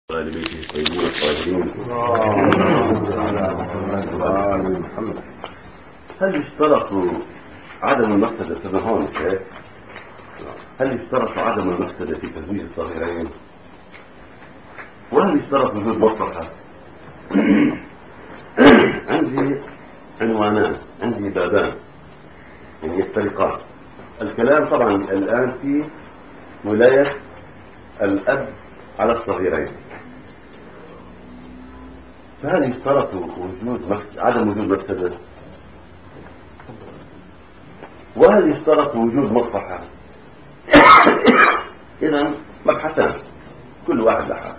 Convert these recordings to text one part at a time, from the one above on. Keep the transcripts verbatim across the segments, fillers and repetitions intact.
آل بيته الطيبين الطاهرين. هل يشترط عدم المفسدة سيدنا هون شيخ؟ هل يشترط عدم المفسدة في تزويج الصغيرين؟ وهل يشترط وجود مصلحة؟ عندي عنوانان، عندي بابان يعني يفترقان. الكلام طبعا الآن في ولاية الأب على الصغيرين. فهل يشترط وجود مفسدة عدم وجود مفسدة؟ وهل يشترط وجود مصلحة؟ إذا مبحثان كل واحد لحاله.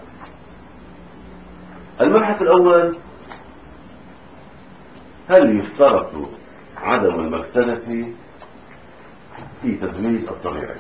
المبحث الأول: هل يشترط عدم المفسدة في تزويج الصغيرين؟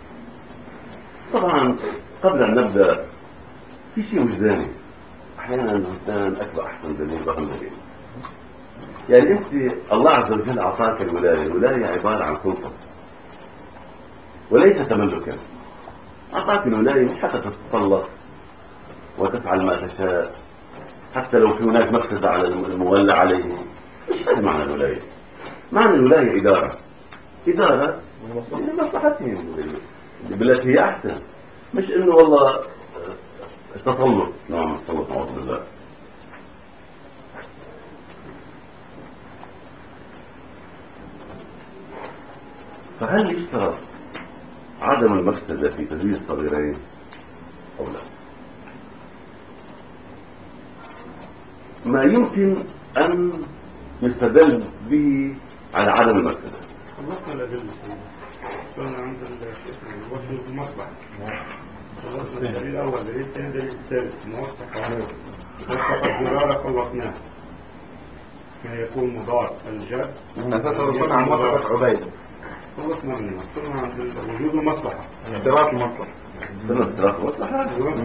طبعا قبل أن نبدأ في شيء وجداني، أحيانا الوجدان أكبر أحسن دليل وأهم دليل. يعني أنت الله عز وجل أعطاك الولاية، الولاية عبارة عن سلطة وليس تملكا. أعطاك الولاية مش حتى تتسلط وتفعل ما تشاء، حتى لو في هناك مفسدة على المولى عليه. مش هذا معنى الولاية. معنى الولاية إدارة، إدارة لمصلحتهم بالتي هي أحسن، مش إنه والله تسلط. نعم التسلط نعوذ بالله. فهل يشترط عدم المفسدة في تزويج الصغيرين أو لا؟ ما يمكن أن يستدل به على عدم المفسدة. خلصنا الأدلة. كنا عند الوجه المصلحة. خلصنا الدليل الأول، الدليل الثاني، الدليل الثالث. موثق موثق الجرارة خلصناه. ما يكون مضاد الجد. أساسا وصلنا عن موثق عبيد. خلصنا منه. ثم عند وجود المصلحة. اشتراط المصلحة. سنة اشتراط المصلحة.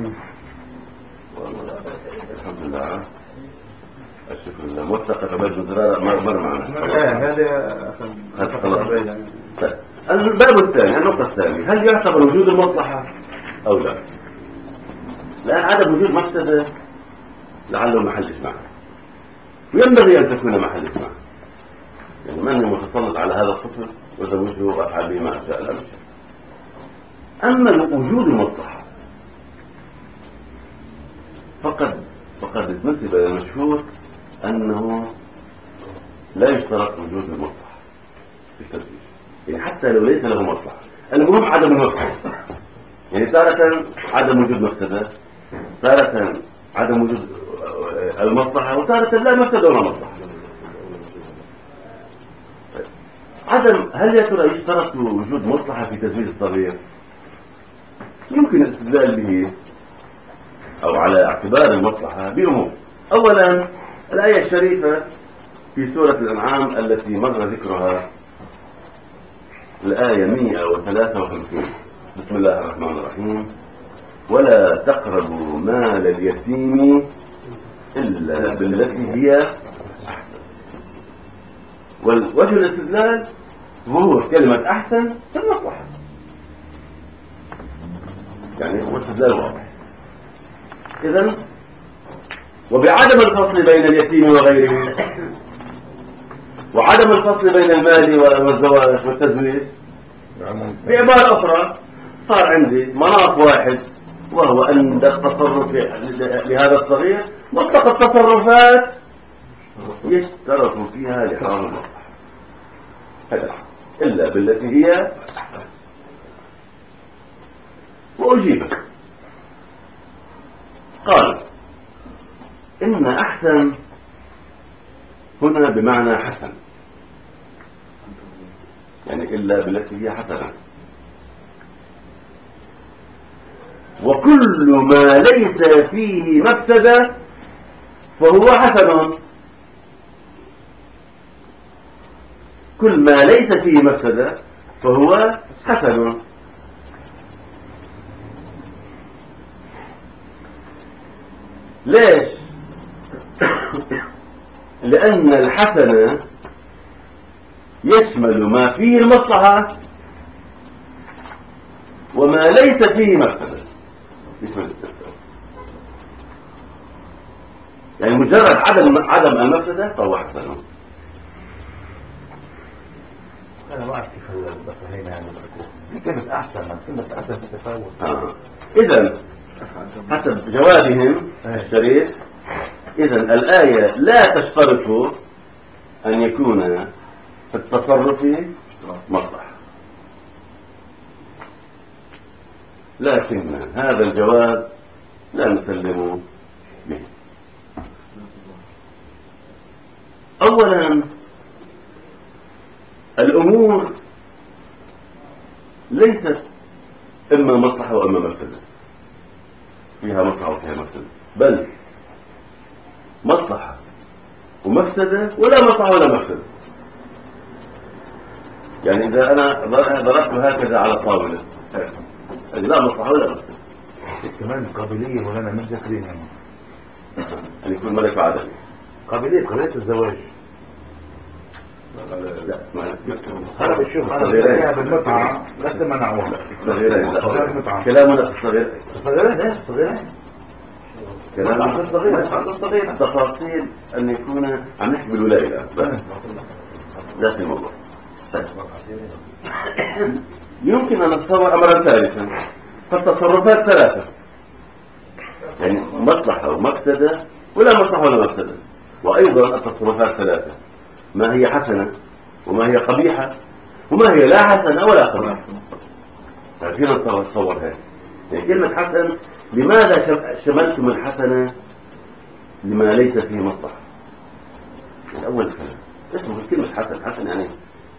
والله الحمد لله. الشكر لله. موثقة عبيد بن زرارة مر معنا. هذا خلاص. الباب الثاني، النقطة الثانية: هل يعتبر وجود المصلحة أو لا؟ لأن عدم وجود مفسدة لعله محل إجماع، وينبغي أن تكون محل إجماع. يعني من متسلط على هذا الطفل وزوجه وأفعل به ما أشاء لا مش. أما وجود المصلحة فقد فقد نسب إلى المشهور أنه لا يشترط وجود المصلحة في التزويج، يعني حتى لو ليس له مصلحة. المهم عدم المفسدة. يعني تارة عدم وجود مفسدة، تارة عدم وجود المصلحة، وتارة لا مفسدة ولا مصلحة. عدم هل يا ترى يشترط وجود مصلحة في تزويج الصغير؟ يمكن الاستدلال به أو على اعتبار المصلحة بأمور. أولا الآية الشريفة في سورة الأنعام التي مر ذكرها، الآية مئة وثلاثة وخمسين: بسم الله الرحمن الرحيم: ولا تقربوا مال اليتيم إلا بالتي هي أحسن. والوجه الاستدلال ظهور كلمة أحسن في المصلحة، يعني هو استدلال واضح. إذن وبعدم الفصل بين اليتيم وغيره، وعدم الفصل بين المال والزواج والتزويج، بعبارة أخرى صار عندي مناط واحد، وهو أن التصرف لهذا الصغير مطلق التصرفات يشترط فيها لحاظ المصلحة، هذا إلا بالتي هي. وأجيب قال إن أحسن هنا بمعنى حسن، يعني إلا بالتي هي حسنة. وكل ما ليس فيه مفسدة فهو حسن. كل ما ليس فيه مفسدة فهو حسن. ليش؟ لأن الحسن يشمل ما فيه المصلحة وما ليس فيه مفسدة، يشمل التساوي. يعني مجرد عدم عدم المفسدة فهو حسن. انا ما اعرف كيف البطارين يعني كلمة احسن من كلمة احسن في تفاوت. آه. اذا حسب جوابهم الشريف، اذا الآية لا تشترط ان يكون في التصرف مصلحة، لكن هذا الجواب لا نسلم به. اولا الامور ليست اما مصلحة واما مفسدة، فيها مصلحة وفيها مفسدة، بل مصلحة ومفسدة ولا مصلحة ولا مفسدة. يعني إذا أنا ضربت هكذا على طاولة لا مصلحة ولا مفسدة. كمان قابلية ولا مش ذاكرين يعني أن يكون ملك عدمي. قابلية قابلية الزواج. لا ما أنا بشوف أنا بلاقيها بالمتعة بس منعوها. الصغيرين لا متعة. كلامنا في الصغير. الصغيرين إيه الصغيرين؟ كلامنا في الصغير. الصغير. الصغير تفاصيل أن يكون عم نحكي بالولاية الآن بس ذات الموضوع. يمكن أن نتصور أمرا ثالثا، فالتصرفات ثلاثة، يعني مصلحة ومفسدة ولا مصلحة ولا مفسدة، وأيضا التصرفات ثلاثة، ما هي حسنة وما هي قبيحة وما هي لا حسنة ولا قبيحة. ففينا نتصور هذا. يعني كلمة حسن، لماذا شملتم الحسنة لما ليس فيه مصلحة؟ الأول كلام اسمه كلمة حسن. حسن يعني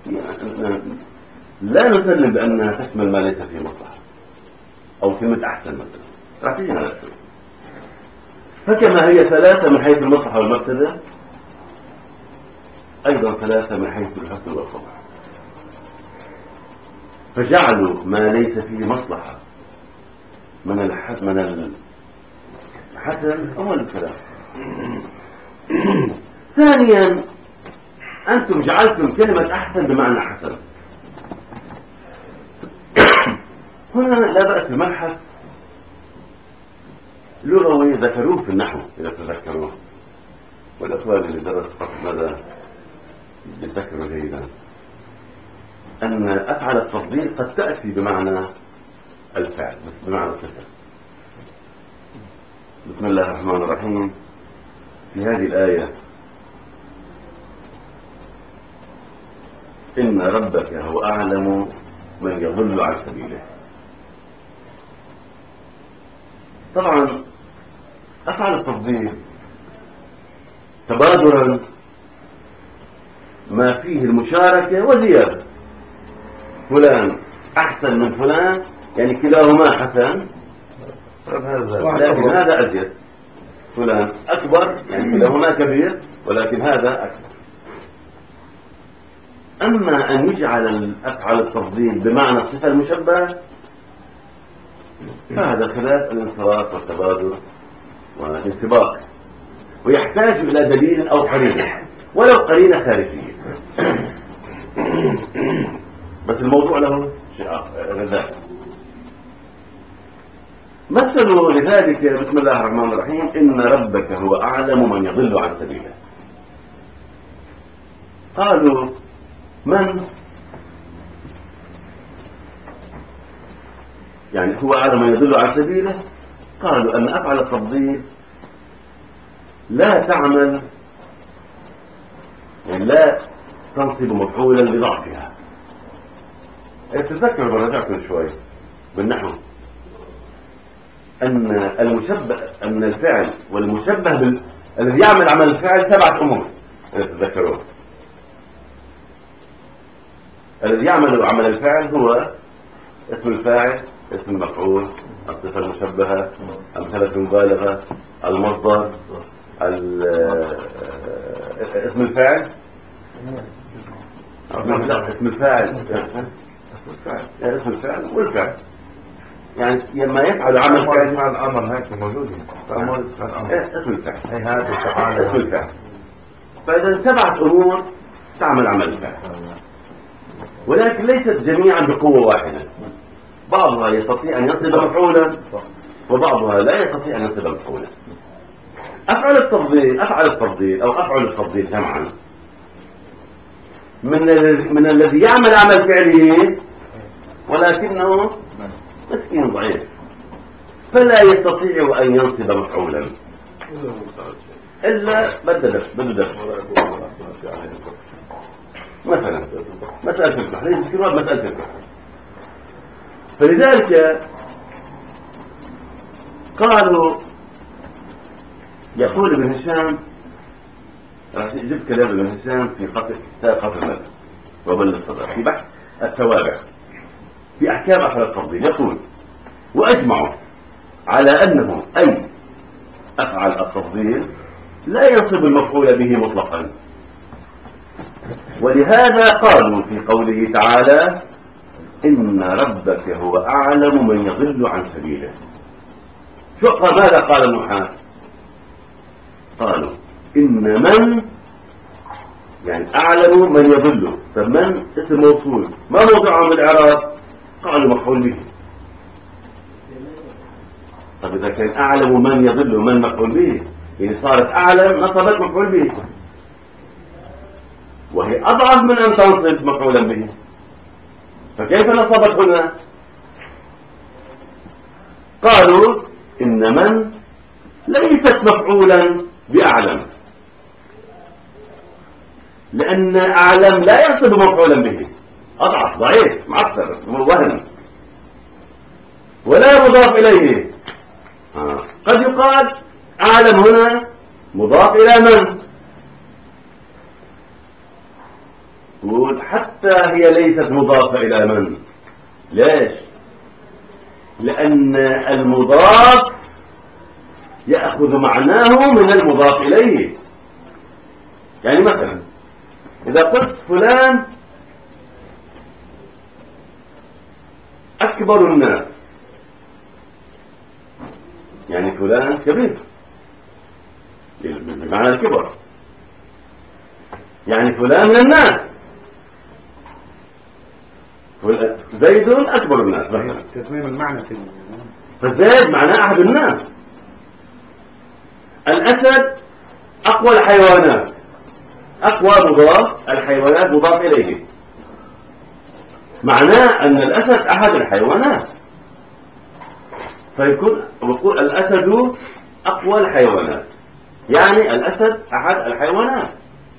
لا نسلم بأنها تشمل ما ليس فيه مصلحة، أو كلمة أحسن مثلا راح تجينا على شوي. فكما هي ثلاثة من حيث المصلحة والمفسدة، أيضا ثلاثة من حيث الحسن والقبح. فجعلوا ما ليس فيه مصلحة من الحسن من الحسن أول الكلام. ثانيا أنتم جعلتم كلمة أحسن بمعنى حسن. هنا لا بأس بمبحث لغوي ذكروه في النحو إذا تذكروه، والأخوان اللي درسوا فقط ماذا يتذكروا جيدا، أن أفعل التفضيل قد تأتي بمعنى الفعل بس بمعنى الصفة. بسم الله الرحمن الرحيم في هذه الآية إن ربك هو أعلم من يضل عن سبيله. طبعا أفعل التفضيل تبادرا ما فيه المشاركة وزيادة، فلان أحسن من فلان، يعني كلاهما حسن لكن هذا أزيد، فلان أكبر يعني كلاهما كبير ولكن هذا أكبر. أما أن يجعل أفعل التفضيل بمعنى الصفة المشبهة فهذا خلاف الانصراف والتبادر والانسباق، ويحتاج إلى دليل أو قرينة ولو قرينة خارجية. بس الموضوع له شيء غير. مثلوا لذلك بسم الله الرحمن الرحيم إن ربك هو أعلم من يضل عن سبيله. قالوا من؟ يعني هو أعلم من يضل عن سبيله. قالوا أن أفعل التفضيل لا تعمل، يعني لا تنصب مفعولا لضعفها. تذكروا برجعكم شوي بالنحو أن المشبه أن الفعل والمشبه بال... الذي يعمل عمل الفعل سبعة أمور. تذكرون الذي يعمل عمل الفعل هو اسم الفاعل، اسم المفعول، الصفة المشبهة، أمثلة المبالغة، المصدر، اسم الفاعل لا اسم الفاعل اسم الفاعل اسم الفاعل والفعل، يعني لما يفعل عمل فعل فعل الأمر هيك موجود الأمر اسم الفعل هي هذا تعالى اسم الفعل. فإذا سبعة أمور تعمل عمل الفعل، ولكن ليست جميعا بقوة واحدة. بعضها يستطيع أن يصل مفعولا وبعضها لا يستطيع أن يصل مفعولا. أفعل التفضيل أفعل التفضيل أو أفعل التفضيل جمعا من الذي من الذي يعمل عمل فعله ولكنه مسكين ضعيف فلا يستطيع أن ينصب مفعولا إلا بدل بدل مثلا مسألة الكفر ذكرها مسألة الكفر. فلذلك قالوا يقول ابن هشام جبت كلام ابن هشام في قتل كتاب قتل المذهب وبل الصدر في بحث التوابع في أحكام أفعال التفضيل يقول وأجمعوا على أنه أي أفعل التفضيل لا ينصب المفعول به مطلقا، ولهذا قالوا في قوله تعالى إن ربك هو أعلم من يضل عن سبيله. شو قال؟ ماذا قال النحاة؟ قالوا إن من يعني أعلم من يضل، فمن اسم موصول ما موضعه من الإعراب؟ قالوا مفعول به. طب إذا كان أعلم من يضل من مفعول به يعني صارت أعلم نصبت مفعول به، وهي أضعف من أن تنصب مفعولا به، فكيف نصبت هنا؟ قالوا إن من ليست مفعولا بأعلم، لأن أعلم لا ينصب مفعولا به، أضعف ضعيف معثر وهن ولا مضاف إليه. آه. قد يقال أعلم هنا مضاف إلى من؟ يقول حتى هي ليست مضافة إلى من. ليش؟ لأن المضاف يأخذ معناه من المضاف إليه. يعني مثلا إذا قلت فلان أكبر الناس، يعني فلان كبير بمعنى الكبر، يعني فلان من الناس، زيد أكبر الناس مثلا، تتميم المعنى في فزيد معناه أحد الناس. الأسد أقوى الحيوانات، أقوى مضاف الحيوانات مضاف إليه، معناه أن الأسد أحد الحيوانات، فيكون يقول الأسد أقوى الحيوانات، يعني الأسد أحد الحيوانات.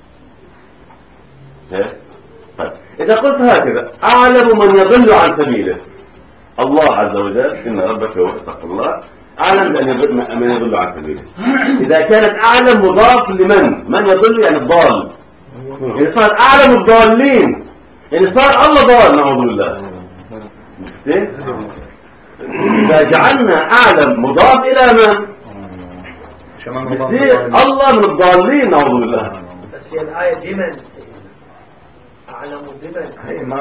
طيب إذا قلت هكذا أعلم من يضل عن سبيله، الله عز وجل إن ربك هو اتق الله أعلم من يضل عن سبيله. إذا كانت أعلم مضاف لمن؟ من يضل يعني الضال، يعني صار أعلم الضالين، يعني صار الله ضال نعوذ بالله. إذا جعلنا أعلم مضاف إلى من؟ يصير الله من الضالين نعوذ بالله. بس هي الآية بمن؟ أعلم بمن؟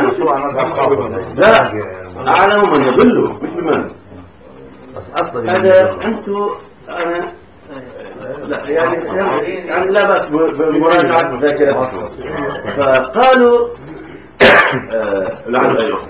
لا أعلم من يضل مش بمن. بس أصلا هذا أنتم أنا لا يعني يعني لا بس بمراجعة ذاكرتكم. فقالوا لعل أيضا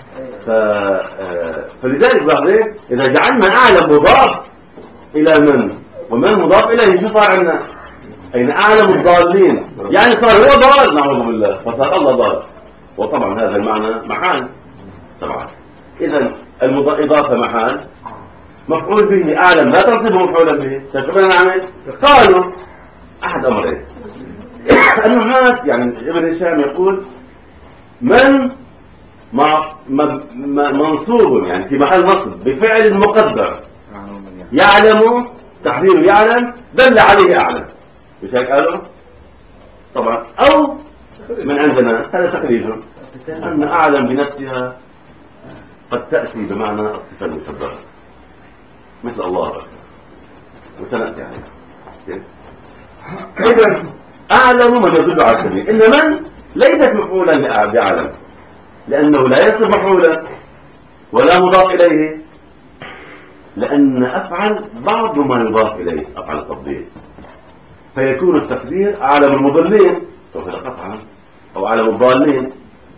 فلذلك بعدين إذا جعلنا أعلم مضاف إلى من ومن مضاف إليه شو صار عندنا؟ أين أعلم الضالين، يعني صار هو ضال نعوذ بالله، فصار الله ضال. وطبعا هذا المعنى محال طبعا. إذا الإضافة محال، مفعول به أعلم لا تنصبه مفعولا به. شو بدنا نعمل؟ قالوا أحد أمرين. النحاة يعني ابن هشام يقول من مع منصوب يعني في محل نصب بفعل مقدر يعلم، تقديره يعلم دل عليه أعلم، مش هيك قالوا؟ طبعا أو من عندنا هذا تخريجه أن أعلم بنفسها قد تأتي بمعنى الصفة المشبهة مثل الله أكبر وسنأتي عليها. إذا أعلم من يدل على السبيل، إن من ليست مفعولا بأعلم لأنه لا يصف مفعولا ولا مضاف إليه، لأن أفعل بعض ما يضاف إليه أفعل التفضيل، فيكون التقدير أعلم المضلين قطعا أو أعلم الضالين،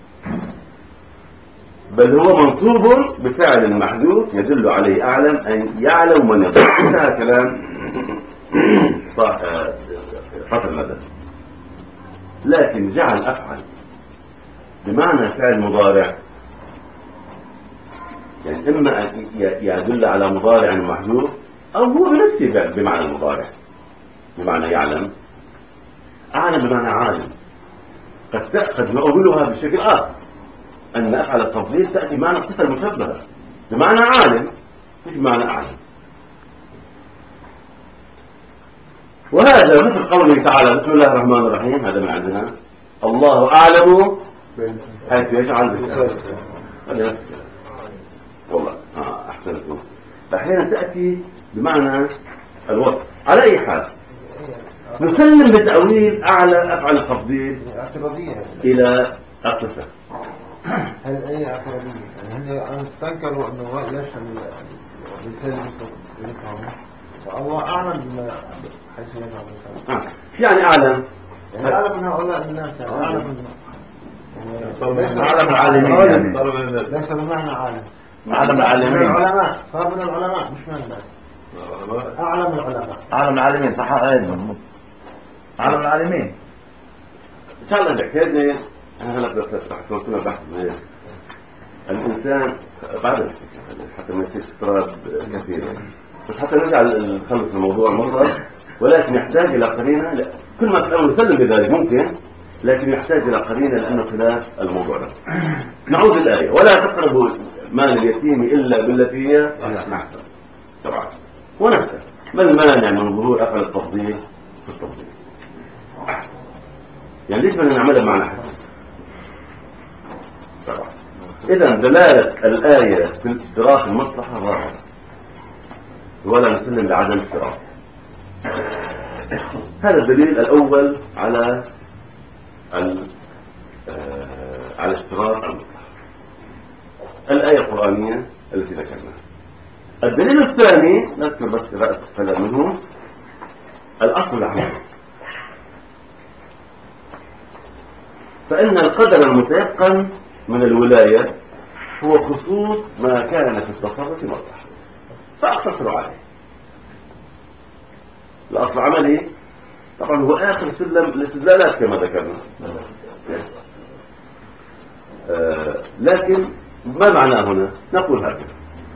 بل هو منصوب بفعل محذوف يدل عليه أعلم أن يعلم من يضل. انتهى كلام قتل مدى، لكن جعل أفعل بمعنى فعل مضارع، يعني إما أن يدل على مضارع محذوف أو هو بنفسه بمعنى المضارع، بمعنى يعلم. أعلم بمعنى عالم، قد قد نؤولها بشكل آخر، أن أفعل التفضيل تأتي بمعنى الصفة المشبهة بمعنى عالم مش بمعنى أعلم. وهذا مثل قوله تعالى بسم الله الرحمن الرحيم، هذا من عندنا الله أعلم حيث يجعل بالسبب. هذا نفس الكلام والله. آه أحسنتم. أحيانا تأتي بمعنى الوصف. على أي حال نسلم بتأويل أعلى أفعل التفضيل إلى الصفة. هل أي اعتراضية؟ يعني هم استنكروا أنه ليش الرسالة يفهمون فالله أعلم بما حيث يفهم الرسالة. يعني أعلم يعني أعلم من هؤلاء الناس، يعني أعلم من أعلم العالمين، يعني ليس بمعنى عالم، أعلم العالمين، من العلماء، صار من العلماء مش من الناس. أعلم العلماء، أعلم العالمين، صح. أيضا أعلم العالمين. إن شاء الله بحكي أنا هلا بدي أحكي لكم بحث الإنسان بعد حتى ما يصير استطراد كثير، بس حتى نرجع نخلص الموضوع مرة، ولكن يحتاج إلى قرينة. لا. كل ما تقول نسلم بذلك ممكن، لكن يحتاج إلى قرينة لأنه خلاف الموضوع ده. نعود الآية ولا تقربوا مال اليتيم إلا بالتي هي أحسن. طبعا ونفسه ما المانع من ظهور أفعل التفضيل في التفضيل؟ يعني ليش بدنا نعملها بمعنى حسن؟ طبعا إذا دلالة الآية في اشتراك المصلحة ظاهرة ولا نسلم بعدم اشتراك. هذا الدليل الأول على على اشتراك المصلحة، الآية القرآنية التي ذكرناها. الدليل الثاني نذكر بس رأس الكلام منه، الأصل العملي. فإن القدر المتيقن من الولاية هو خصوص ما كان في التصرف مصلحة، فأقتصر عليه. الأصل العملي طبعا هو آخر سلم الاستدلالات كما ذكرنا. آه لكن ما معناه هنا؟ نقول هكذا: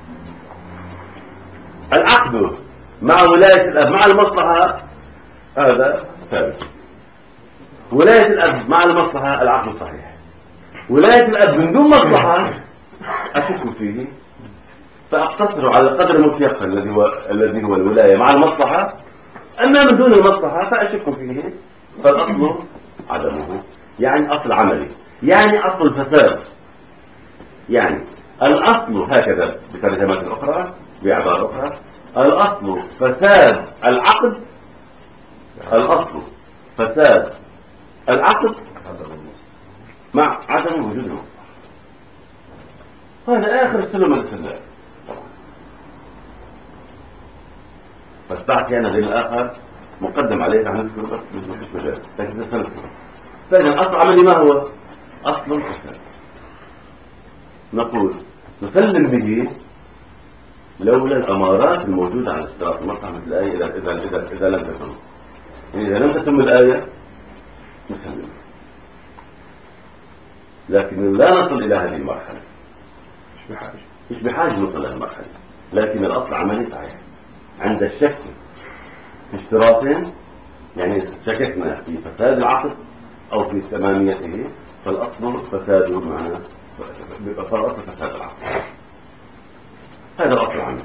العقد مع ولاية الأب مع المصلحة هذا ثابت. ولاية الأب مع المصلحة العقد صحيح. ولاية الأب من دون مصلحة أشك فيه، فأقتصر على القدر المتيقن الذي هو الذي هو الولاية مع المصلحة. أما من دون المصلحة فأشك فيه، فالأصل عدمه. يعني أصل عملي، يعني أصل الفساد. يعني الأصل هكذا بترجمات أخرى، بعبارة أخرى، الأصل فساد العقد، الأصل فساد العقد مع عدم وجود المصلحة. هذا آخر سلم الاستدلال. بس بعد أنا ذي الآخر مقدم عليه عن نذكره بس مش مجال، لكن سنذكره. فإذا الأصل عملي ما هو؟ أصل الفساد. نقول نسلم به لولا الأمارات الموجودة على اشتراك المصلحة مثل الآية إذا إذا إذا إذا لم تتم. يعني إذا لم تتم الآية نسلم، لكن لا نصل إلى هذه المرحلة. مش بحاجة مش بحاجة نصل إلى المرحلة، لكن الأصل عملي صحيح. عند الشك في اشتراك، يعني شككنا في فساد العقد أو في تماميته، فالأصل فساده بمعنى فالأصل فساد العقد. هذا الأصل العملي.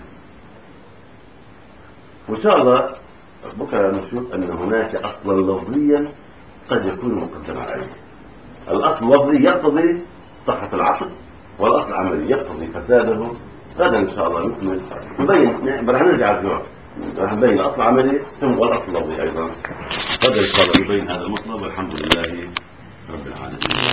وإن شاء الله بكرة نشوف أن هناك أصلا لفظيا قد يكون مقدما عليه. الأصل اللفظي يقتضي صحة العقد، والأصل العملي يقتضي فساده. غدا إن شاء الله نكمل نبين، راح نرجع الجواب، راح نبين الأصل العملي ثم والأصل اللفظي أيضا. غدا إن شاء الله نبين هذا المطلب. والحمد لله رب العالمين.